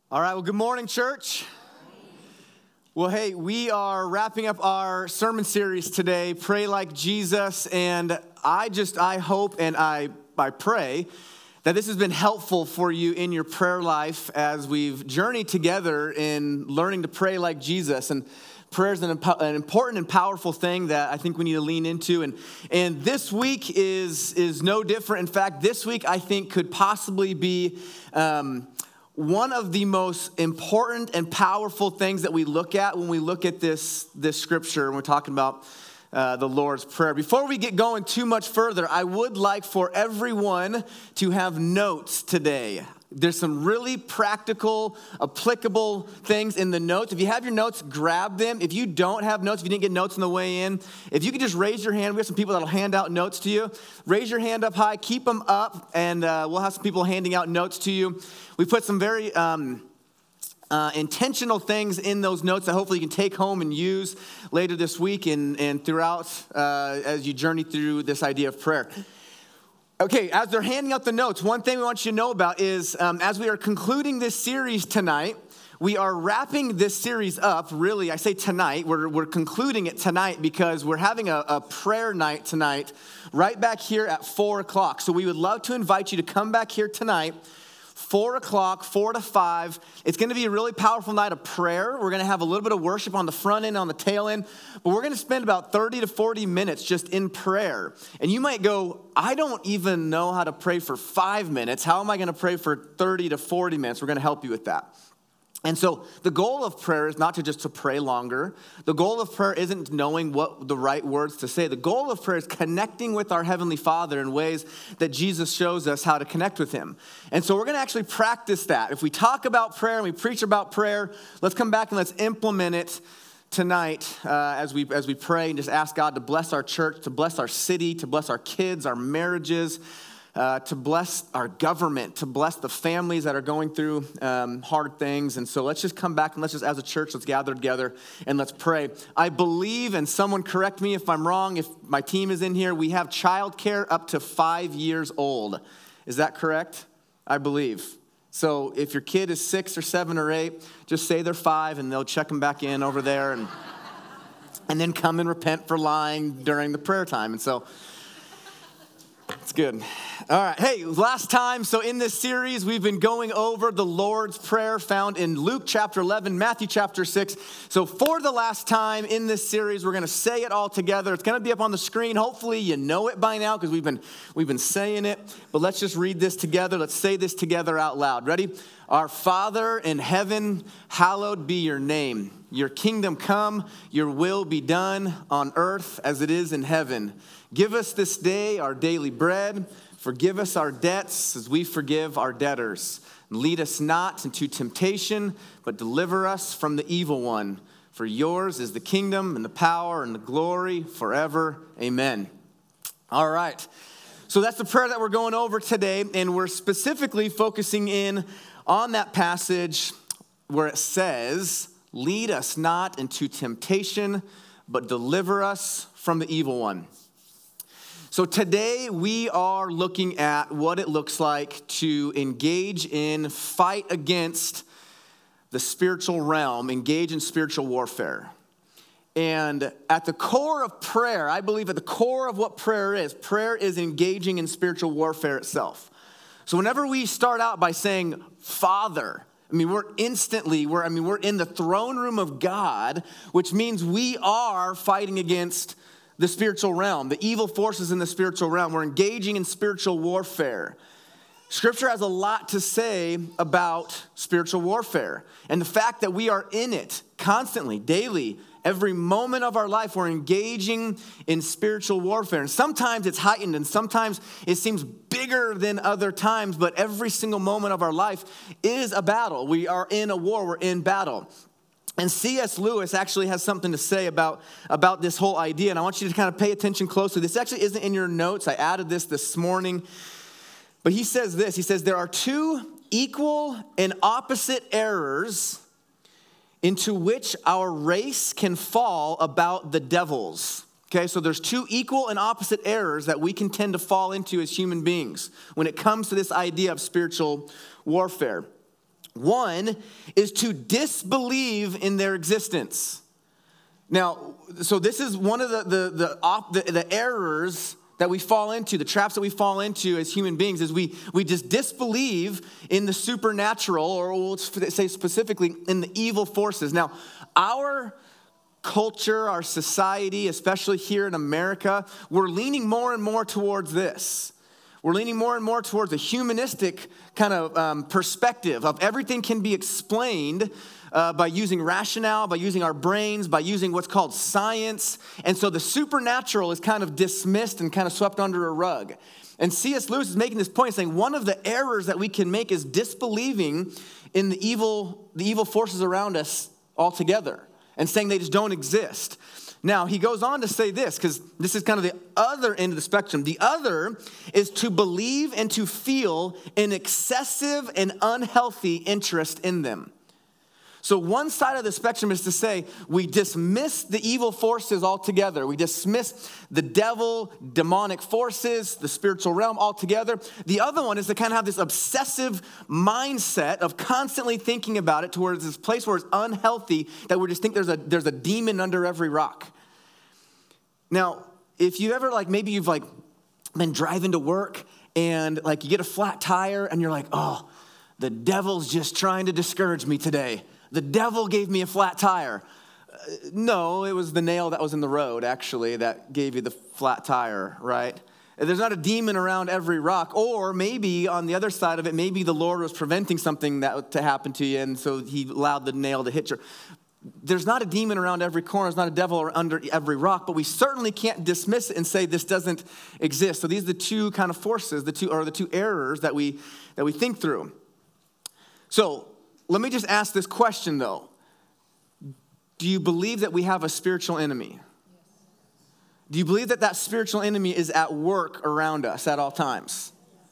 All right, well, good morning, church. Well, hey, we are wrapping up our sermon series today, Pray Like Jesus, and I hope and I pray that this has been helpful for you in your prayer life as we've journeyed together in learning to pray like Jesus. And prayer is an important and powerful thing that I think we need to lean into. And this week is no different. In fact, this week I think could possibly be one of the most important and powerful things that we look at when we look at this scripture and we're talking about the Lord's Prayer. Before we get going too much further, I would like for everyone to have notes today. There's some really practical, applicable things in the notes. If you have your notes, grab them. If you don't have notes, if you didn't get notes on the way in, if you could just raise your hand. We have some people that'll hand out notes to you. Raise your hand up high, keep them up, and we'll have some people handing out notes to you. We put some very intentional things in those notes that hopefully you can take home and use later this week and throughout as you journey through this idea of prayer. Okay, as they're handing out the notes, one thing we want you to know about is as we are concluding this series tonight, we are wrapping this series up, really, I say tonight, we're concluding it tonight because we're having a prayer night tonight right back here at 4 o'clock. So we would love to invite you to come back here tonight, 4 o'clock, 4 to 5. It's going to be a really powerful night of prayer. We're going to have a little bit of worship on the front end, on the tail end, but we're going to spend about 30 to 40 minutes just in prayer. And you might go, I don't even know how to pray for 5 minutes. How am I going to pray for 30 to 40 minutes? We're going to help you with that. And so the goal of prayer is not just to pray longer. The goal of prayer isn't knowing what the right words to say. The goal of prayer is connecting with our Heavenly Father in ways that Jesus shows us how to connect with Him. And so we're going to actually practice that. If we talk about prayer and we preach about prayer, let's come back and let's implement it tonight as we pray and just ask God to bless our church, to bless our city, to bless our kids, our marriages, to bless our government, to bless the families that are going through hard things. And so let's just come back and let's just, as a church, let's gather together and let's pray. I believe, and someone correct me if I'm wrong, if my team is in here, we have childcare up to 5 years old. Is that correct? I believe. So if your kid is 6 or 7 or 8, just say they're 5 and they'll check them back in over there and then come and repent for lying during the prayer time. And so it's good. All right. Hey, last time, so in this series, we've been going over the Lord's Prayer found in Luke chapter 11, Matthew chapter 6. So for the last time in this series, we're going to say it all together. It's going to be up on the screen. Hopefully you know it by now because we've been saying it. But let's just read this together. Let's say this together out loud. Ready? Our Father in heaven, hallowed be your name. Your kingdom come, your will be done on earth as it is in heaven. Give us this day our daily bread. Forgive us our debts as we forgive our debtors. Lead us not into temptation, but deliver us from the evil one. For yours is the kingdom and the power and the glory forever. Amen. All right. So that's the prayer that we're going over today, and we're specifically focusing in on that passage where it says, lead us not into temptation, but deliver us from the evil one. So today we are looking at what it looks like to engage in fight against the spiritual realm, engage in spiritual warfare. And at the core of prayer, I believe at the core of what prayer is engaging in spiritual warfare itself. So whenever we start out by saying, Father, we're in the throne room of God, which means we are fighting against the spiritual realm, the evil forces in the spiritual realm. We're engaging in spiritual warfare. Scripture has a lot to say about spiritual warfare and the fact that we are in it constantly, daily, every moment of our life. We're engaging in spiritual warfare. And sometimes it's heightened and sometimes it seems bigger than other times, but every single moment of our life is a battle. We are in a war, we're in battle. And C.S. Lewis actually has something to say about this whole idea, and I want you to kind of pay attention closely. This actually isn't in your notes. I added this morning. But he says this. He says, there are two equal and opposite errors into which our race can fall about the devils. Okay, so there's two equal and opposite errors that we can tend to fall into as human beings when it comes to this idea of spiritual warfare. One is to disbelieve in their existence. Now, so this is one of the errors that we fall into, the traps that we fall into as human beings, is we just disbelieve in the supernatural, or we'll say specifically in the evil forces. Now, our culture, our society, especially here in America, we're leaning more and more towards this. We're leaning more and more towards a humanistic kind of perspective of everything can be explained by using rationale, by using our brains, by using what's called science. And so the supernatural is kind of dismissed and kind of swept under a rug. And C.S. Lewis is making this point, saying one of the errors that we can make is disbelieving in the evil forces around us altogether and saying they just don't exist. Now, he goes on to say this, because this is kind of the other end of the spectrum. The other is to believe and to feel an excessive and unhealthy interest in them. So one side of the spectrum is to say we dismiss the evil forces altogether. We dismiss the devil, demonic forces, the spiritual realm altogether. The other one is to kind of have this obsessive mindset of constantly thinking about it towards this place where it's unhealthy, that we just think there's a demon under every rock. Now, if you ever maybe you've been driving to work and you get a flat tire and you're like, oh, the devil's just trying to discourage me today. The devil gave me a flat tire. No, it was the nail that was in the road, actually, that gave you the flat tire, right? There's not a demon around every rock. Or maybe on the other side of it, maybe the Lord was preventing something to happen to you, and so he allowed the nail to hit you. There's not a demon around every corner. There's not a devil under every rock, but we certainly can't dismiss it and say this doesn't exist. So these are the two kind of forces, the two errors that we think through. So let me just ask this question, though. Do you believe that we have a spiritual enemy? Do you believe that spiritual enemy is at work around us at all times?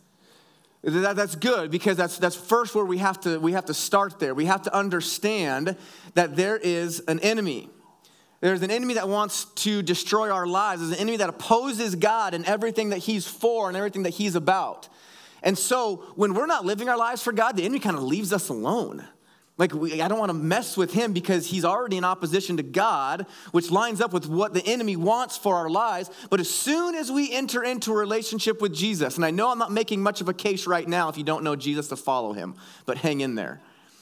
That's good, because that's first where we have to start there. We have to understand that there is an enemy. There's an enemy that wants to destroy our lives. There's an enemy that opposes God and everything that he's for and everything that he's about. And so when we're not living our lives for God, the enemy kind of leaves us alone. I don't want to mess with him because he's already in opposition to God, which lines up with what the enemy wants for our lives. But as soon as we enter into a relationship with Jesus, and I know I'm not making much of a case right now if you don't know Jesus to follow him, but hang in there.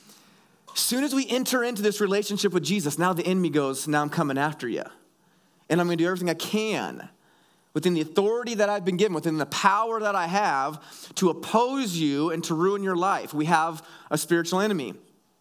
As soon as we enter into this relationship with Jesus, now the enemy goes, now I'm coming after you. And I'm going to do everything I can within the authority that I've been given, within the power that I have to oppose you and to ruin your life. We have a spiritual enemy.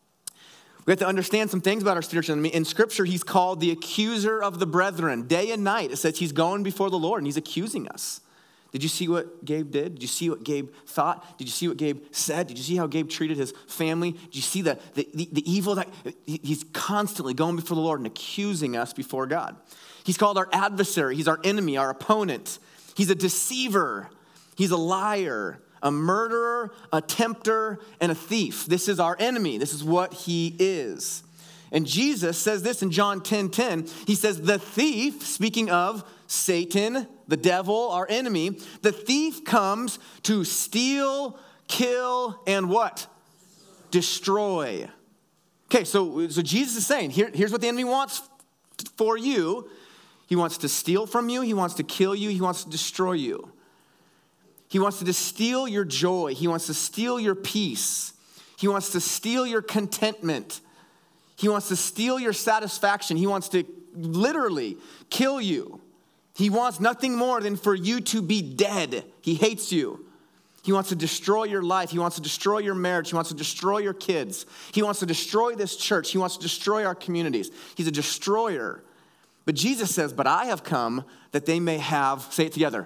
We have to understand some things about our spiritual enemy. In Scripture, he's called the accuser of the brethren. Day and night, it says he's going before the Lord and he's accusing us. Did you see what Gabe did? Did you see what Gabe thought? Did you see what Gabe said? Did you see how Gabe treated his family? Did you see the evil that he's constantly going before the Lord and accusing us before God? He's called our adversary. He's our enemy, our opponent. He's a deceiver. He's a liar, a murderer, a tempter, and a thief. This is our enemy. This is what he is. And Jesus says this in John 10:10. He says, the thief, speaking of Satan, the devil, our enemy, the thief comes to steal, kill, and what? Destroy. Okay, so Jesus is saying, here's what the enemy wants for you. He wants to steal from you. He wants to kill you. He wants to destroy you. He wants to steal your joy. He wants to steal your peace. He wants to steal your contentment. He wants to steal your satisfaction. He wants to literally kill you. He wants nothing more than for you to be dead. He hates you. He wants to destroy your life. He wants to destroy your marriage. He wants to destroy your kids. He wants to destroy this church. He wants to destroy our communities. He's a destroyer. But Jesus says, but I have come that they may have, say it together,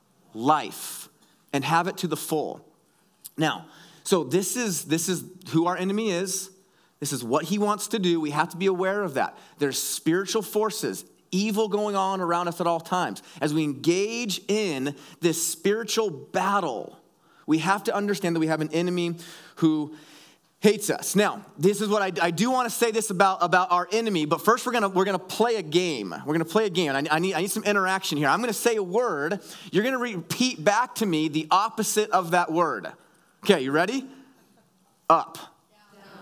life, and have it to the full. Now, so this is who our enemy is. This is what he wants to do. We have to be aware of that. There's spiritual forces, evil going on around us at all times. As we engage in this spiritual battle, we have to understand that we have an enemy who hates us. Now, this is what I do want to say this about our enemy, but first we're gonna play a game. We're gonna play a game. I need some interaction here. I'm gonna say a word. You're gonna repeat back to me the opposite of that word. Okay, you ready? Up.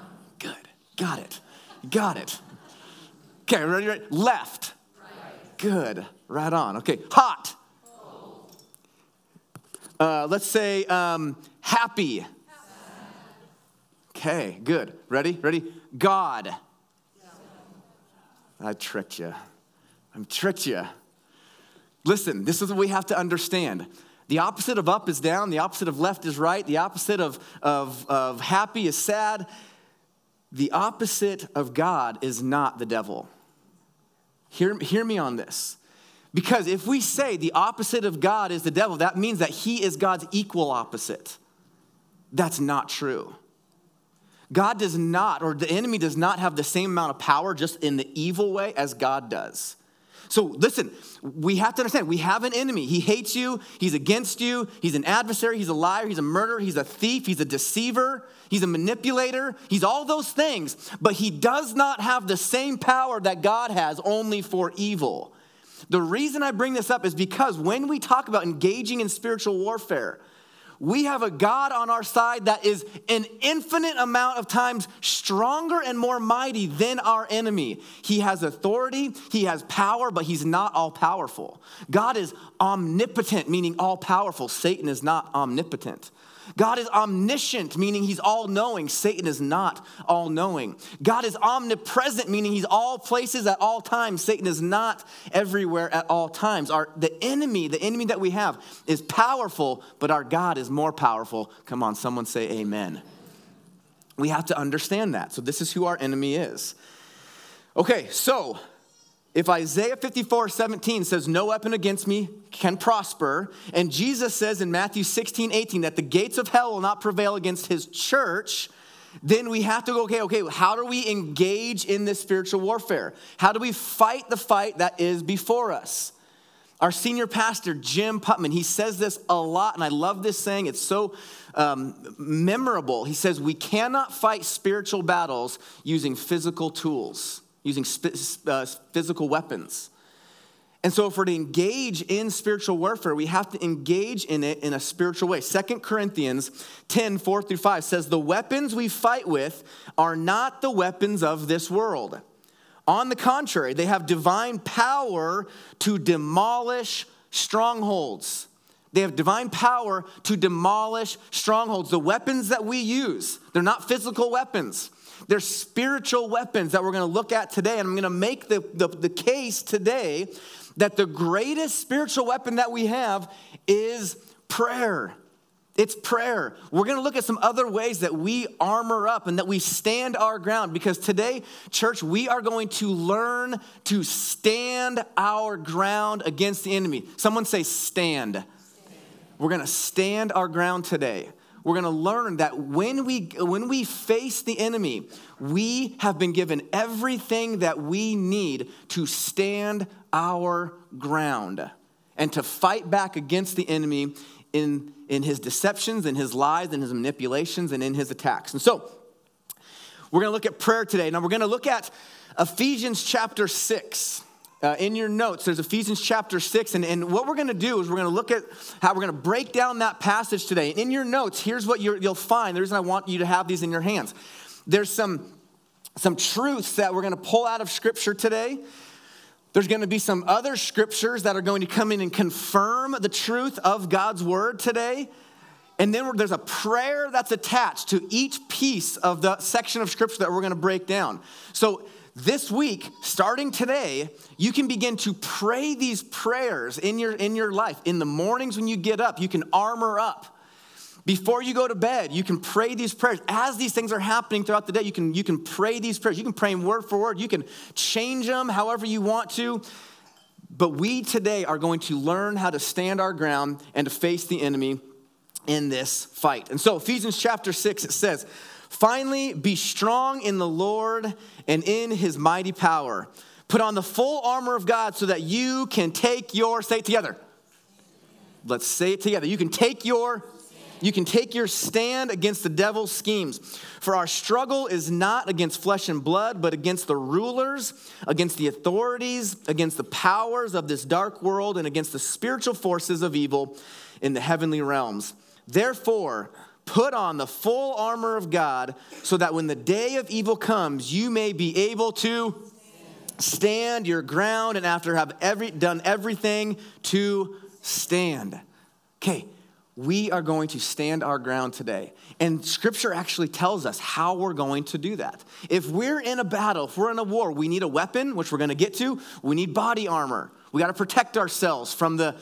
Got it. Got it. Okay, ready? Left. Right. Good. Right on. Okay, hot. Let's say happy. Okay, good. Ready? God. I tricked you. Listen, this is what we have to understand. The opposite of up is down. The opposite of left is right. The opposite of happy is sad. The opposite of God is not the devil. Hear me on this. Because if we say the opposite of God is the devil, that means that he is God's equal opposite. That's not true. God does not, or the enemy does not have the same amount of power just in the evil way as God does. So listen, we have to understand, we have an enemy. He hates you, he's against you, he's an adversary, he's a liar, he's a murderer, he's a thief, he's a deceiver, he's a manipulator, he's all those things, but he does not have the same power that God has, only for evil. The reason I bring this up is because when we talk about engaging in spiritual warfare, we have a God on our side that is an infinite amount of times stronger and more mighty than our enemy. He has authority, he has power, but he's not all powerful. God is omnipotent, meaning all powerful. Satan is not omnipotent. God is omniscient, meaning he's all-knowing. Satan is not all-knowing. God is omnipresent, meaning he's all places at all times. Satan is not everywhere at all times. The enemy that we have is powerful, but our God is more powerful. Come on, someone say amen. We have to understand that. So this is who our enemy is. Okay, so if Isaiah 54:17 says, no weapon against me can prosper, and Jesus says in Matthew 16:18 that the gates of hell will not prevail against his church, then we have to go, okay, how do we engage in this spiritual warfare? How do we fight the fight that is before us? Our senior pastor, Jim Putman, he says this a lot, and I love this saying. It's so memorable. He says, we cannot fight spiritual battles using physical tools, using physical weapons. And so if we're to engage in spiritual warfare, we have to engage in it in a spiritual way. 2 Corinthians 10:4-5 says, the weapons we fight with are not the weapons of this world. On the contrary, they have divine power to demolish strongholds. They have divine power to demolish strongholds. The weapons that we use, they're not physical weapons. They're spiritual weapons that we're going to look at today. And I'm going to make the case today that the greatest spiritual weapon that we have is prayer. It's prayer. We're going to look at some other ways that we armor up and that we stand our ground. Because today, church, we are going to learn to stand our ground against the enemy. Someone say stand. We're going to stand our ground today. We're going to learn that when we face the enemy, we have been given everything that we need to stand our ground and to fight back against the enemy in his deceptions, in his lies, in his manipulations, and in his attacks. And so we're going to look at prayer today. Now we're going to look at Ephesians chapter 6. In your notes, there's Ephesians chapter 6, and what we're going to do is we're going to look at how we're going to break down that passage today. In your notes, here's what you'll find. The reason I want you to have these in your hands. There's some truths that we're going to pull out of Scripture today. There's going to be some other scriptures that are going to come in and confirm the truth of God's word today. And then there's a prayer that's attached to each piece of the section of Scripture that we're going to break down. So this week, starting today, you can begin to pray these prayers in your life. In the mornings when you get up, you can armor up. Before you go to bed, you can pray these prayers. As these things are happening throughout the day, you can pray these prayers. You can pray them word for word. You can change them however you want to. But we today are going to learn how to stand our ground and to face the enemy in this fight. And so Ephesians chapter 6, it says, finally, be strong in the Lord and in his mighty power. Put on the full armor of God so that you can take your, say it together. Let's say it together. You can take your stand against the devil's schemes. For our struggle is not against flesh and blood, but against the rulers, against the authorities, against the powers of this dark world, and against the spiritual forces of evil in the heavenly realms. Therefore, Put on the full armor of God so that when the day of evil comes, you may be able to stand your ground and after have done everything to stand. Okay, we are going to stand our ground today. And Scripture actually tells us how we're going to do that. If we're in a battle, if we're in a war, we need a weapon, which we're going to get to. We need body armor. We got to protect ourselves from the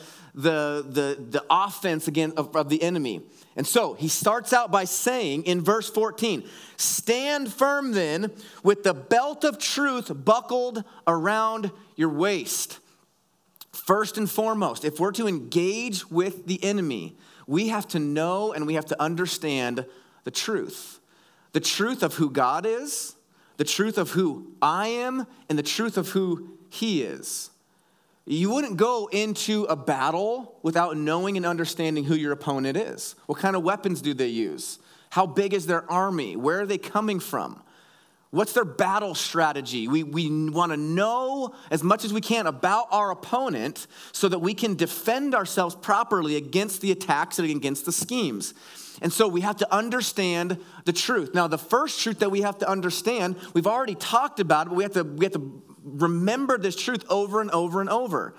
offense again of the enemy. And so he starts out by saying in verse 14, stand firm then with the belt of truth buckled around your waist. First and foremost, if we're to engage with the enemy, we have to know and we have to understand the truth. The truth of who God is, the truth of who I am, and the truth of who he is. You wouldn't go into a battle without knowing and understanding who your opponent is. What kind of weapons do they use? How big is their army? Where are they coming from? What's their battle strategy? We want to know as much as we can about our opponent so that we can defend ourselves properly against the attacks and against the schemes. And so we have to understand the truth. Now, the first truth that we have to understand, we've already talked about it, but we have to remember this truth over and over and over.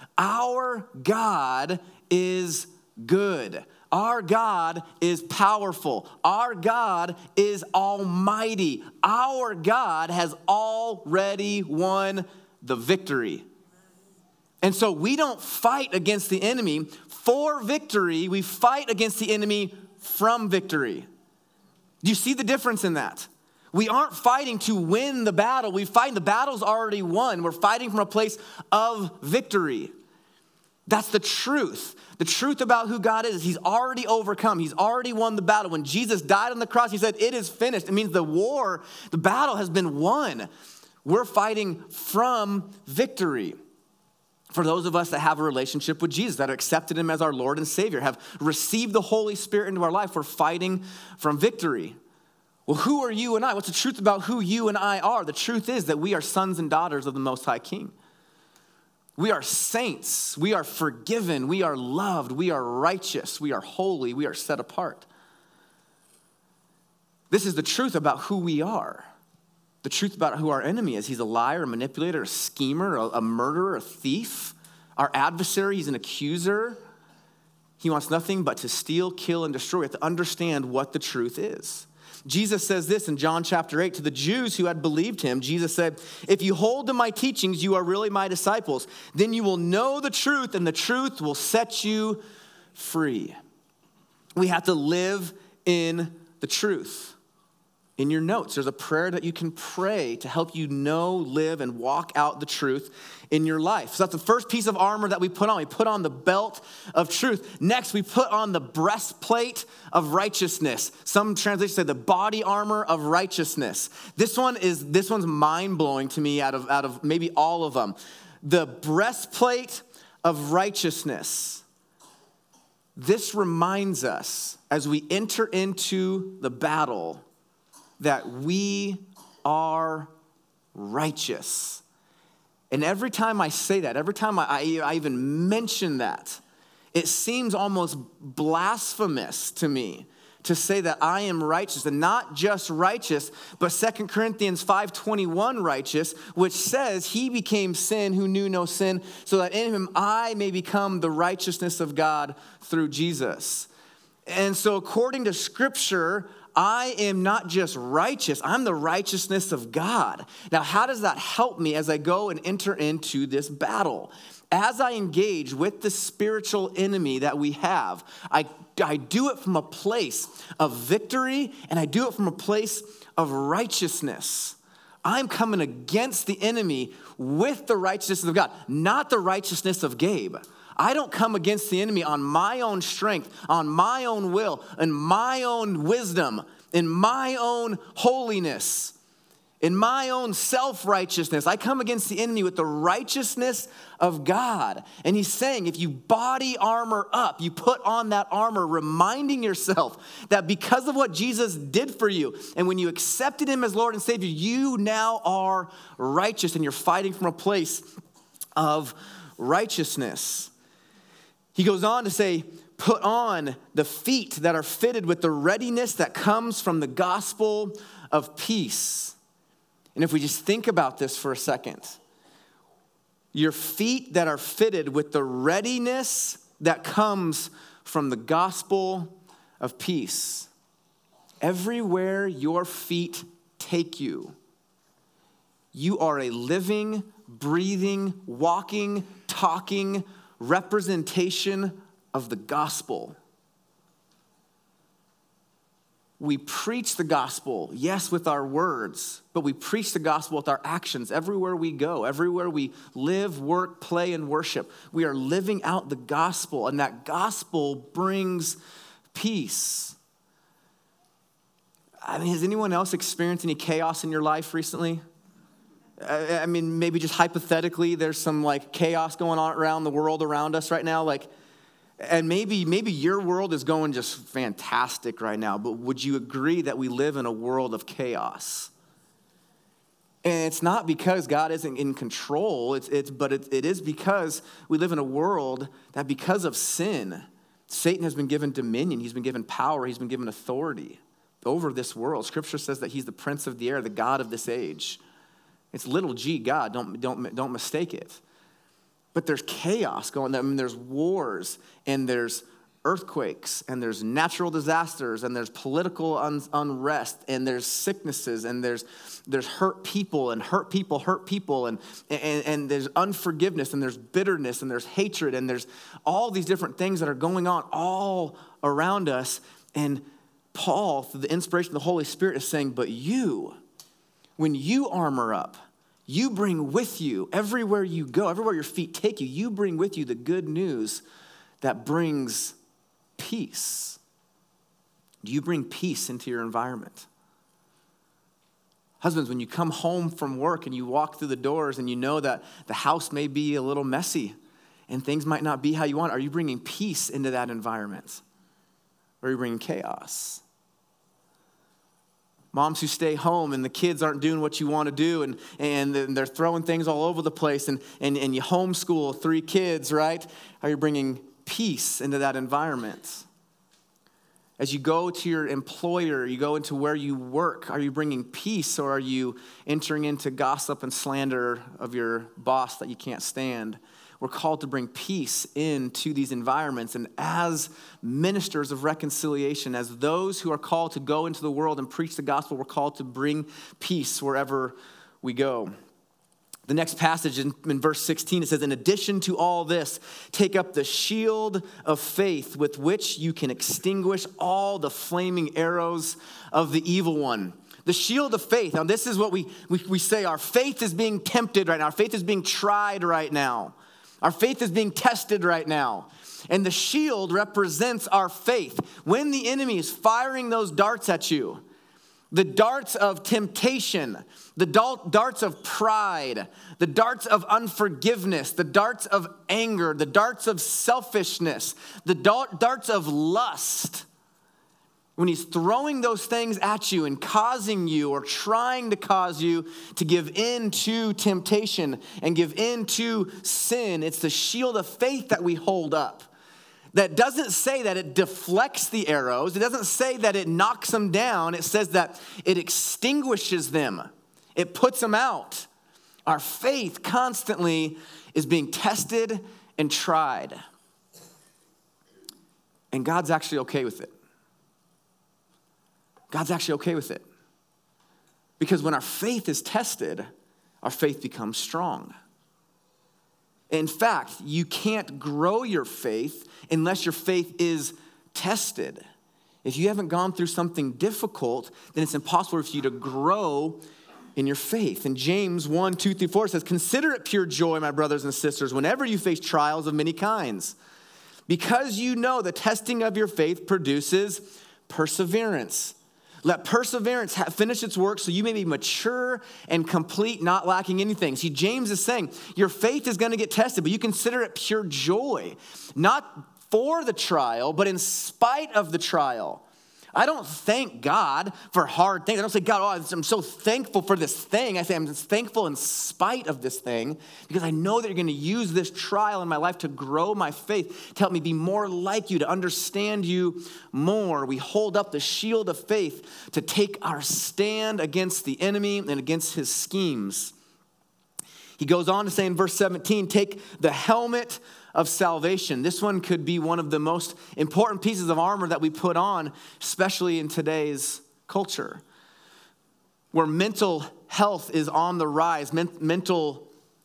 Our God is good. Our God is powerful. Our God is almighty. Our God has already won the victory. And so we don't fight against the enemy for victory. We fight against the enemy from victory. Do you see the difference in that? We aren't fighting to win the battle. We fight, the battle's already won. We're fighting from a place of victory. That's the truth. The truth about who God is he's already overcome. He's already won the battle. When Jesus died on the cross, he said, it is finished. It means the battle has been won. We're fighting from victory. For those of us that have a relationship with Jesus, that have accepted him as our Lord and Savior, have received the Holy Spirit into our life, we're fighting from victory. Well, who are you and I? What's the truth about who you and I are? The truth is that we are sons and daughters of the Most High King. We are saints. We are forgiven. We are loved. We are righteous. We are holy. We are set apart. This is the truth about who we are. The truth about who our enemy is. He's a liar, a manipulator, a schemer, a murderer, a thief. Our adversary, he's an accuser. He wants nothing but to steal, kill, and destroy. We have to understand what the truth is. Jesus says this in John chapter 8 to the Jews who had believed him. Jesus said, if you hold to my teachings, you are really my disciples. Then you will know the truth and the truth will set you free. We have to live in the truth. In your notes, there's a prayer that you can pray to help you know, live, and walk out the truth in your life. So that's the first piece of armor that we put on. We put on the belt of truth. Next, we put on the breastplate of righteousness. Some translations say the body armor of righteousness. This one's mind-blowing to me out of maybe all of them. The breastplate of righteousness. This reminds us as we enter into the battle that we are righteous. And every time I say that, every time I even mention that, it seems almost blasphemous to me to say that I am righteous, and not just righteous, but 2 Corinthians 5:21 righteous, which says he became sin who knew no sin, so that in him I may become the righteousness of God through Jesus. And so according to Scripture, I am not just righteous, I'm the righteousness of God. Now, how does that help me as I go and enter into this battle? As I engage with the spiritual enemy that we have, I do it from a place of victory and I do it from a place of righteousness. I'm coming against the enemy with the righteousness of God, not the righteousness of Gabe. I don't come against the enemy on my own strength, on my own will, and my own wisdom, in my own holiness, in my own self-righteousness. I come against the enemy with the righteousness of God. And he's saying, if you body armor up, you put on that armor, reminding yourself that because of what Jesus did for you, and when you accepted him as Lord and Savior, you now are righteous, and you're fighting from a place of righteousness. He goes on to say, put on the feet that are fitted with the readiness that comes from the gospel of peace. And if we just think about this for a second, your feet that are fitted with the readiness that comes from the gospel of peace. Everywhere your feet take you, you are a living, breathing, walking, talking representation of the gospel. We preach the gospel, yes, with our words, but we preach the gospel with our actions everywhere we go, everywhere we live, work, play, and worship. We are living out the gospel, and that gospel brings peace. I mean, has anyone else experienced any chaos in your life recently? I mean, maybe just hypothetically, there's some like chaos going on around the world around us right now, and maybe your world is going just fantastic right now, but would you agree that we live in a world of chaos? And it's not because God isn't in control, but it is because we live in a world that because of sin, Satan has been given dominion, he's been given power, he's been given authority over this world. Scripture says that he's the prince of the air, the God of this age. It's little g God, don't mistake it. But there's chaos going on. I mean, there's wars, and there's earthquakes, and there's natural disasters, and there's political unrest, and there's sicknesses, and there's hurt people, and there's unforgiveness, and there's bitterness, and there's hatred, and there's all these different things that are going on all around us. And Paul, through the inspiration of the Holy Spirit, is saying, but you, when you armor up, you bring with you, everywhere you go, everywhere your feet take you, you bring with you the good news that brings peace. Do you bring peace into your environment? Husbands, when you come home from work and you walk through the doors and you know that the house may be a little messy and things might not be how you want, are you bringing peace into that environment? Or are you bringing chaos? Moms who stay home and the kids aren't doing what you want to do and they're throwing things all over the place and you homeschool 3 kids, right? Are you bringing peace into that environment? As you go to your employer, you go into where you work, are you bringing peace or are you entering into gossip and slander of your boss that you can't stand? We're called to bring peace into these environments. And as ministers of reconciliation, as those who are called to go into the world and preach the gospel, we're called to bring peace wherever we go. The next passage in verse 16, it says, in addition to all this, take up the shield of faith with which you can extinguish all the flaming arrows of the evil one. The shield of faith. Now, this is what we say. Our faith is being tempted right now. Our faith is being tried right now. Our faith is being tested right now. And the shield represents our faith. When the enemy is firing those darts at you, the darts of temptation, the darts of pride, the darts of unforgiveness, the darts of anger, the darts of selfishness, the darts of lust, when he's throwing those things at you and causing you or trying to cause you to give in to temptation and give in to sin, it's the shield of faith that we hold up. That doesn't say that it deflects the arrows. It doesn't say that it knocks them down. It says that it extinguishes them. It puts them out. Our faith constantly is being tested and tried. And God's actually okay with it. God's actually okay with it. Because when our faith is tested, our faith becomes strong. In fact, you can't grow your faith unless your faith is tested. If you haven't gone through something difficult, then it's impossible for you to grow in your faith. And James 1:2-4 says, consider it pure joy, my brothers and sisters, whenever you face trials of many kinds, because you know the testing of your faith produces perseverance. Let perseverance finish its work so you may be mature and complete, not lacking anything. See, James is saying your faith is going to get tested, but you consider it pure joy, not for the trial, but in spite of the trial. I don't thank God for hard things. I don't say, God, I'm so thankful for this thing. I say, I'm just thankful in spite of this thing because I know that you're going to use this trial in my life to grow my faith, to help me be more like you, to understand you more. We hold up the shield of faith to take our stand against the enemy and against his schemes. He goes on to say in verse 17, take the helmet of salvation. This one could be one of the most important pieces of armor that we put on, especially in today's culture, where mental health is on the rise, mental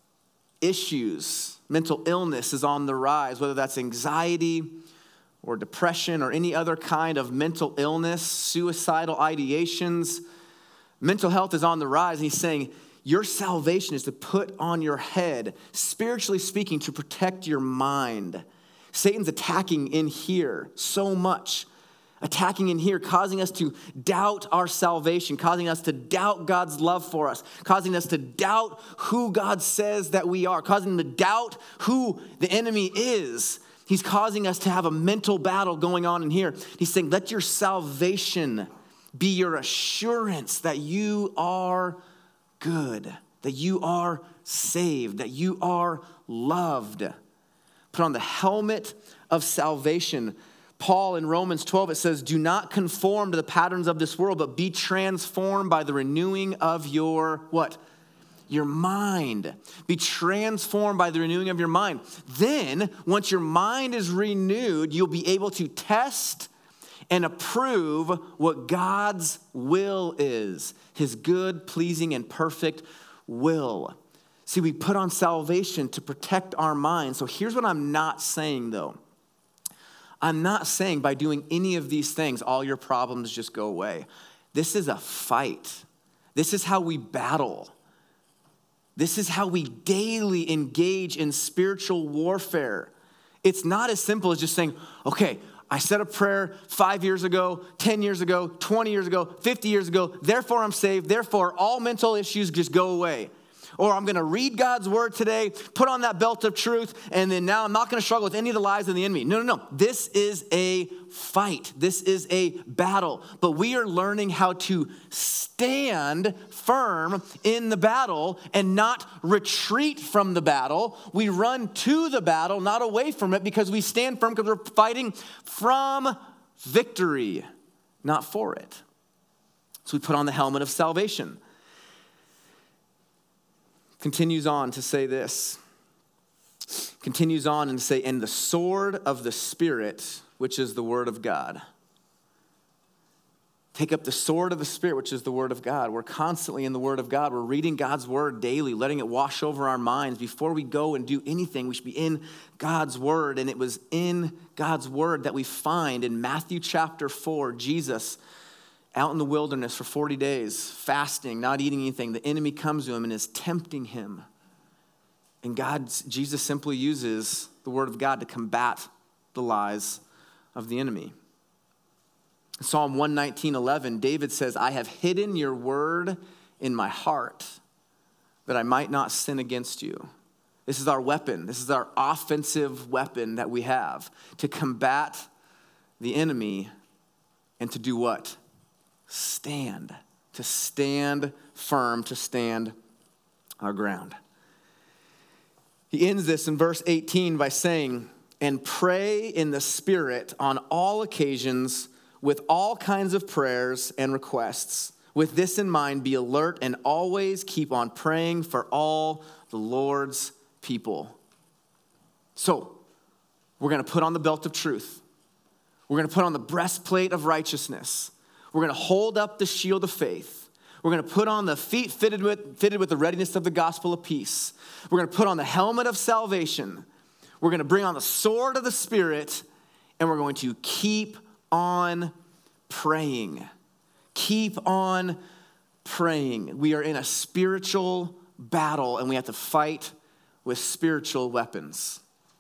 issues, mental illness is on the rise, whether that's anxiety or depression or any other kind of mental illness, suicidal ideations. Mental health is on the rise, and he's saying, your salvation is to put on your head, spiritually speaking, to protect your mind. Satan's attacking in here so much. Attacking in here, causing us to doubt our salvation, causing us to doubt God's love for us, causing us to doubt who God says that we are, causing to doubt who the enemy is. He's causing us to have a mental battle going on in here. He's saying, let your salvation be your assurance that you are good, that you are saved, that you are loved. Put on the helmet of salvation. Paul in Romans 12, it says, do not conform to the patterns of this world, but be transformed by the renewing of your, what? Your mind. Be transformed by the renewing of your mind. Then, once your mind is renewed, you'll be able to test and approve what God's will is, his good, pleasing, and perfect will. See, we put on salvation to protect our minds. So here's what I'm not saying, though. I'm not saying by doing any of these things, all your problems just go away. This is a fight. This is how we battle. This is how we daily engage in spiritual warfare. It's not as simple as just saying, okay, I said a prayer 5 years ago, 10 years ago, 20 years ago, 50 years ago. Therefore, I'm saved. Therefore, all mental issues just go away. Or I'm going to read God's word today, put on that belt of truth, and then now I'm not going to struggle with any of the lies of the enemy. No. This is a fight. This is a battle. But we are learning how to stand firm in the battle and not retreat from the battle. We run to the battle, not away from it, because we stand firm because we're fighting from victory, not for it. So we put on the helmet of salvation. Continues on to say this. Continues on and say, and the sword of the Spirit, which is the word of God. Take up the sword of the Spirit, which is the word of God. We're constantly in the word of God. We're reading God's word daily, letting it wash over our minds. Before we go and do anything, we should be in God's word. And it was in God's word that we find in Matthew chapter 4, Jesus out in the wilderness for 40 days, fasting, not eating anything. The enemy comes to him and is tempting him. And Jesus simply uses the word of God to combat the lies of the enemy. In Psalm 119:11, David says, I have hidden your word in my heart that I might not sin against you. This is our weapon. This is our offensive weapon that we have to combat the enemy and to do what? Stand. To stand firm, to stand our ground. He ends this in verse 18 by saying, and pray in the Spirit on all occasions with all kinds of prayers and requests. With this in mind, be alert and always keep on praying for all the Lord's people. So, we're going to put on the belt of truth. We're going to put on the breastplate of righteousness. We're going to hold up the shield of faith. We're going to put on the feet fitted with the readiness of the gospel of peace. We're going to put on the helmet of salvation. We're going to bring on the sword of the Spirit, and we're going to keep on praying. Keep on praying. We are in a spiritual battle, and we have to fight with spiritual weapons.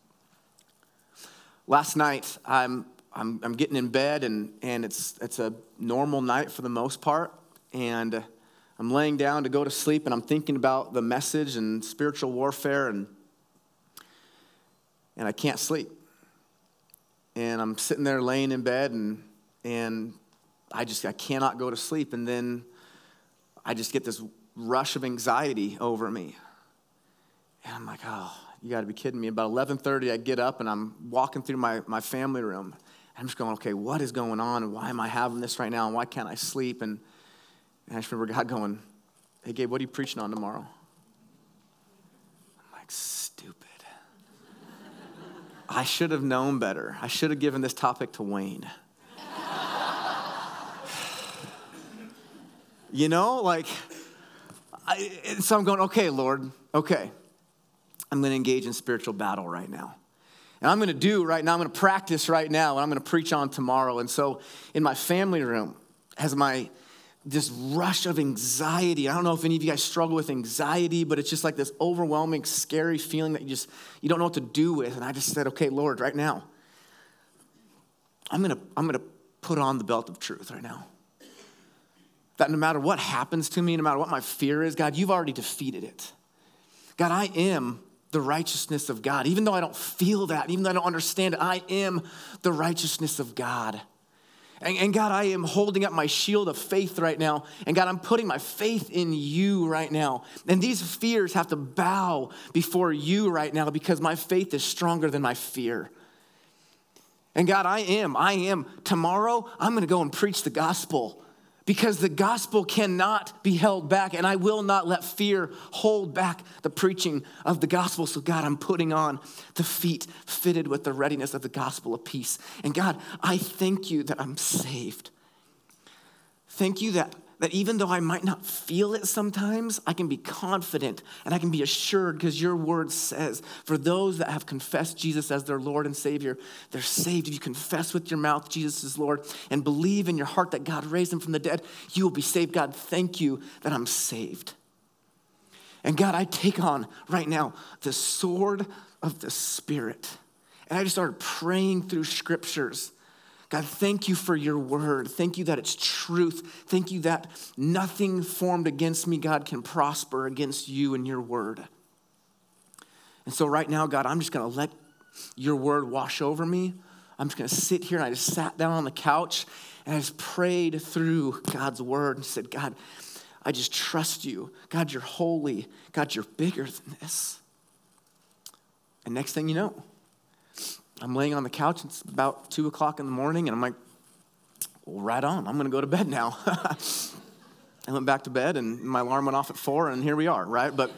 Last night, I'm getting in bed, and it's a normal night for the most part, and I'm laying down to go to sleep, and I'm thinking about the message and spiritual warfare, and I can't sleep. And I'm sitting there laying in bed, and I cannot go to sleep. And then I just get this rush of anxiety over me. And I'm like, oh, you got to be kidding me. About 11:30, I get up and I'm walking through my family room. I'm just going, okay, what is going on? And why am I having this right now? And why can't I sleep? And I just remember God going, hey, Gabe, what are you preaching on tomorrow? I'm like, stupid. I should have known better. I should have given this topic to Wayne. You know, like, so I'm going, okay, Lord, okay. I'm going to engage in spiritual battle right now. And I'm going to do right now, I'm going to practice right now, and I'm going to preach on tomorrow. And so in my family room, as this rush of anxiety, I don't know if any of you guys struggle with anxiety, but it's just like this overwhelming, scary feeling that you don't know what to do with. And I just said, okay, Lord, right now, I'm going to put on the belt of truth right now. That no matter what happens to me, no matter what my fear is, God, you've already defeated it. God, I am the righteousness of God. Even though I don't feel that, even though I don't understand it, I am the righteousness of God. And God, I am holding up my shield of faith right now. And God, I'm putting my faith in you right now. And these fears have to bow before you right now because my faith is stronger than my fear. And God, I am. Tomorrow, I'm going to go and preach the gospel. Because the gospel cannot be held back, and I will not let fear hold back the preaching of the gospel. So God, I'm putting on the feet fitted with the readiness of the gospel of peace. And God, I thank you that I'm saved. Thank you that even though I might not feel it sometimes, I can be confident and I can be assured because your word says, for those that have confessed Jesus as their Lord and Savior, they're saved. If you confess with your mouth Jesus is Lord and believe in your heart that God raised him from the dead, you will be saved. God, thank you that I'm saved. And God, I take on right now the sword of the Spirit. And I just started praying through scriptures. God, thank you for your word. Thank you that it's truth. Thank you that nothing formed against me, God, can prosper against you and your word. And so right now, God, I'm just going to let your word wash over me. I'm just going to sit here, and I just sat down on the couch and I just prayed through God's word and said, God, I just trust you. God, you're holy. God, you're bigger than this. And next thing you know, I'm laying on the couch. It's about 2 o'clock in the morning, and I'm like, well, right on. I'm going to go to bed now. I went back to bed, and my alarm went off at 4, and here we are, right? But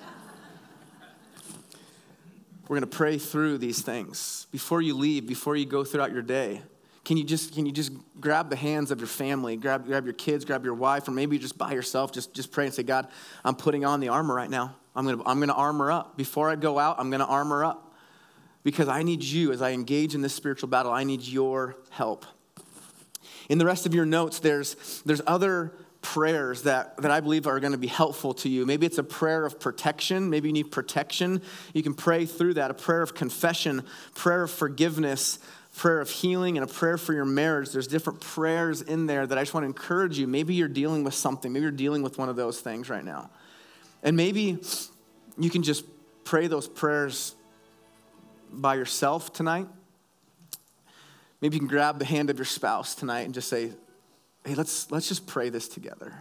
we're going to pray through these things. Before you leave, before you go throughout your day, can you just grab the hands of your family, grab your kids, grab your wife, or maybe just by yourself, just pray and say, God, I'm putting on the armor right now. I'm going to armor up. Before I go out, I'm going to armor up. Because I need you, as I engage in this spiritual battle, I need your help. In the rest of your notes, there's other prayers that I believe are going to be helpful to you. Maybe it's a prayer of protection. Maybe you need protection. You can pray through that. A prayer of confession, prayer of forgiveness, prayer of healing, and a prayer for your marriage. There's different prayers in there that I just want to encourage you. Maybe you're dealing with something. Maybe you're dealing with one of those things right now. And maybe you can just pray those prayers by yourself tonight. Maybe you can grab the hand of your spouse tonight and just say, hey, let's just pray this together.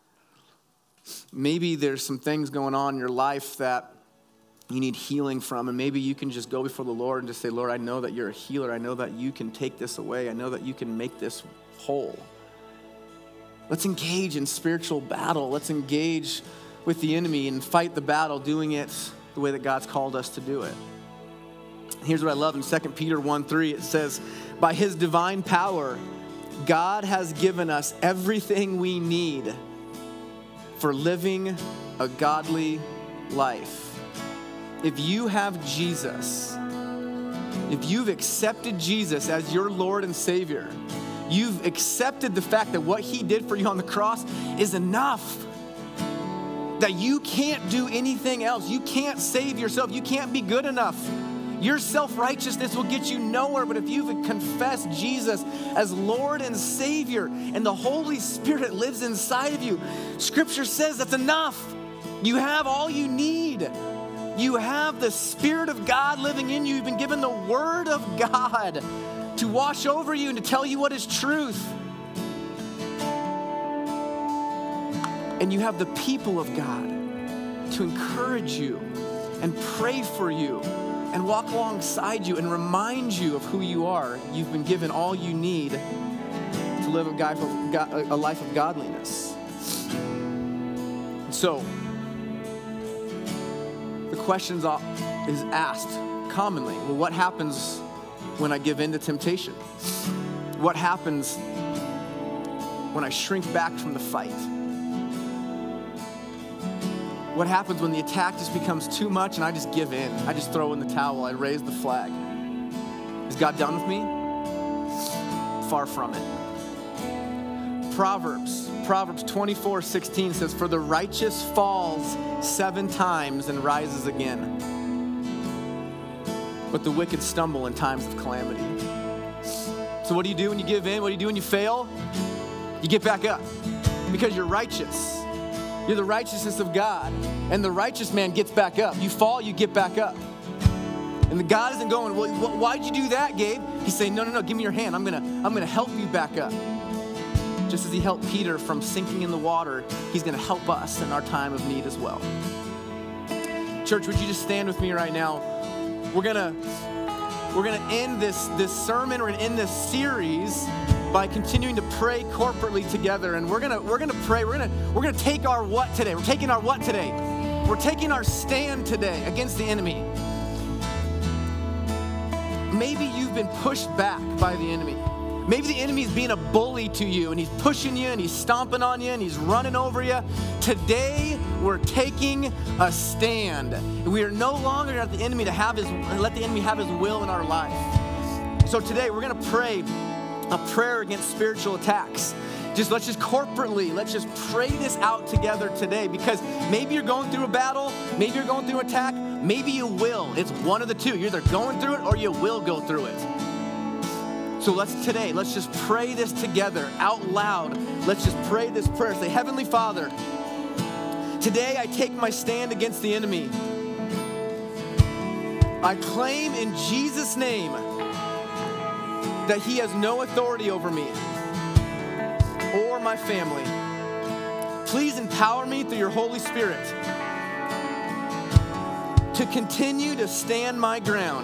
Maybe there's some things going on in your life that you need healing from, and maybe you can just go before the Lord and just say, Lord, I know that you're a healer. I know that you can take this away. I know that you can make this whole. Let's engage in spiritual battle. Let's engage with the enemy and fight the battle, doing it the way that God's called us to do it. Here's what I love in 2 Peter 1:3. It says, by his divine power, God has given us everything we need for living a godly life. If you have Jesus, if you've accepted Jesus as your Lord and Savior, you've accepted the fact that what he did for you on the cross is enough. That you can't do anything else. You can't save yourself. You can't be good enough. Your self-righteousness will get you nowhere, but if you've confessed Jesus as Lord and Savior and the Holy Spirit lives inside of you, Scripture says that's enough. You have all you need. You have the Spirit of God living in you. You've been given the Word of God to wash over you and to tell you what is truth. And you have the people of God to encourage you and pray for you and walk alongside you and remind you of who you are. You've been given all you need to live a life of godliness. So, the question is asked commonly, well, what happens when I give in to temptation? What happens when I shrink back from the fight? What happens when the attack just becomes too much and I just give in? I just throw in the towel, I raise the flag. Is God done with me? Far from it. Proverbs 24:16 says, "For the righteous falls 7 times and rises again, but the wicked stumble in times of calamity." So what do you do when you give in? What do you do when you fail? You get back up because you're righteous. You're the righteousness of God, and the righteous man gets back up. You fall, you get back up. And the God isn't going, well, why'd you do that, Gabe? He's saying, no, give me your hand. I'm gonna help you back up. Just as he helped Peter from sinking in the water, he's gonna help us in our time of need as well. Church, would you just stand with me right now? We're gonna end this sermon, we're gonna end this series by continuing to pray corporately together. And we're gonna pray, we're gonna take our what today? We're taking our what today? We're taking our stand today against the enemy. Maybe you've been pushed back by the enemy. Maybe the enemy's being a bully to you and he's pushing you and he's stomping on you and he's running over you. Today, we're taking a stand. We are no longer let the enemy have his will in our life. So today, we're gonna pray a prayer against spiritual attacks. Let's just corporately, let's just pray this out together today, because maybe you're going through a battle, maybe you're going through an attack, maybe you will. It's one of the two. You're either going through it or you will go through it. So let's just pray this together out loud. Let's just pray this prayer. Say, Heavenly Father, today I take my stand against the enemy. I claim in Jesus' name that he has no authority over me or my family. Please empower me through your Holy Spirit to continue to stand my ground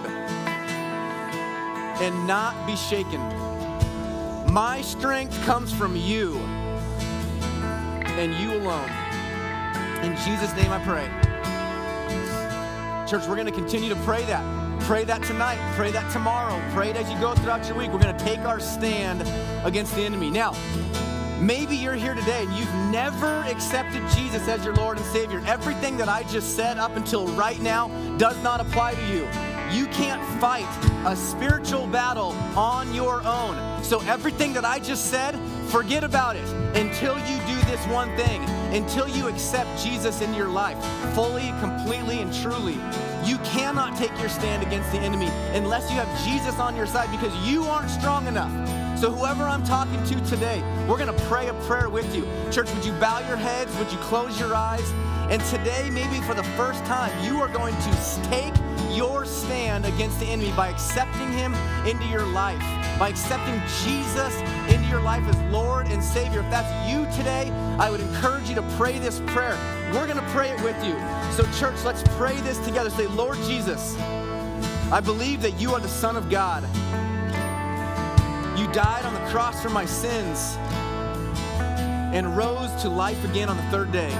and not be shaken. My strength comes from you and you alone. In Jesus' name I pray. Church, we're going to continue to pray that. Pray that tonight. Pray that tomorrow. Pray it as you go throughout your week. We're going to take our stand against the enemy. Now, maybe you're here today and you've never accepted Jesus as your Lord and Savior. Everything that I just said up until right now does not apply to you. You can't fight a spiritual battle on your own. So everything that I just said, forget about it until you do this one thing, until you accept Jesus in your life fully, completely, and truly. You cannot take your stand against the enemy unless you have Jesus on your side, because you aren't strong enough. So whoever I'm talking to today, we're going to pray a prayer with you. Church, would you bow your heads? Would you close your eyes? And today, maybe for the first time, you are going to take your stand against the enemy by accepting him into your life, by accepting Jesus into your life as Lord and Savior. If that's you today, I would encourage you to pray this prayer. We're going to pray it with you. So church, let's pray this together. Say, Lord Jesus, I believe that you are the Son of God. You died on the cross for my sins and rose to life again on the third day.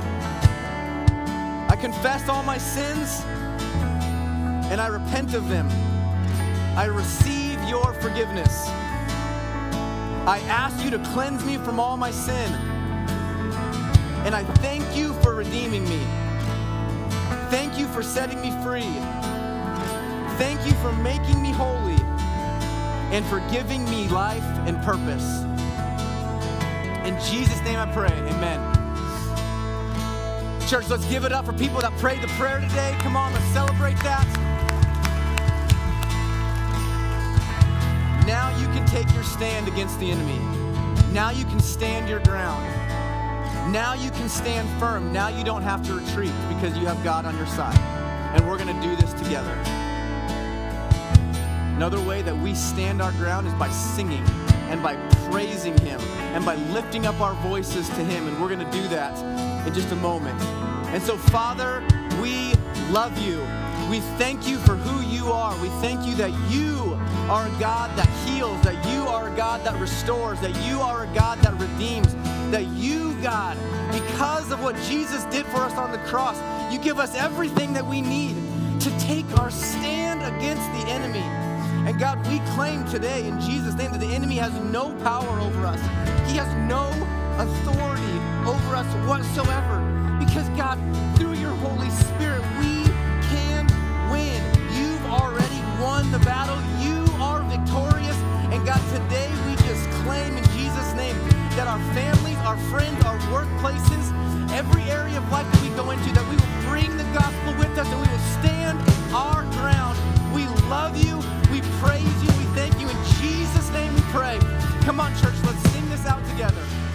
I confess all my sins and I repent of them. I receive your forgiveness. I ask you to cleanse me from all my sin. And I thank you for redeeming me. Thank you for setting me free. Thank you for making me holy and for giving me life and purpose. In Jesus' name I pray, amen. Church, let's give it up for people that prayed the prayer today. Come on, let's celebrate that. Now you can take your stand against the enemy. Now you can stand your ground. Now you can stand firm. Now you don't have to retreat because you have God on your side. And we're going to do this together. Another way that we stand our ground is by singing. and by praising him and by lifting up our voices to him. And we're going to do that in just a moment. And so, Father, we love you. We thank you for who you are. We thank you that you are a God that heals, that you are a God that restores, that you are a God that redeems, that you, God, because of what Jesus did for us on the cross, you give us everything that we need to take our stand against the enemy. And God, we claim today in Jesus' name that the enemy has no power over us. He has no authority over us whatsoever. Because God, through your Holy Spirit, we can win. You've already won the battle. You are victorious. And God, today we just claim in Jesus' name that our families, our friends, our workplaces, every area of life that we go into, that we will bring the gospel with us and we will stand our ground. We love you. We praise you. We thank you. In Jesus' name we pray. Come on, church, let's sing this out together.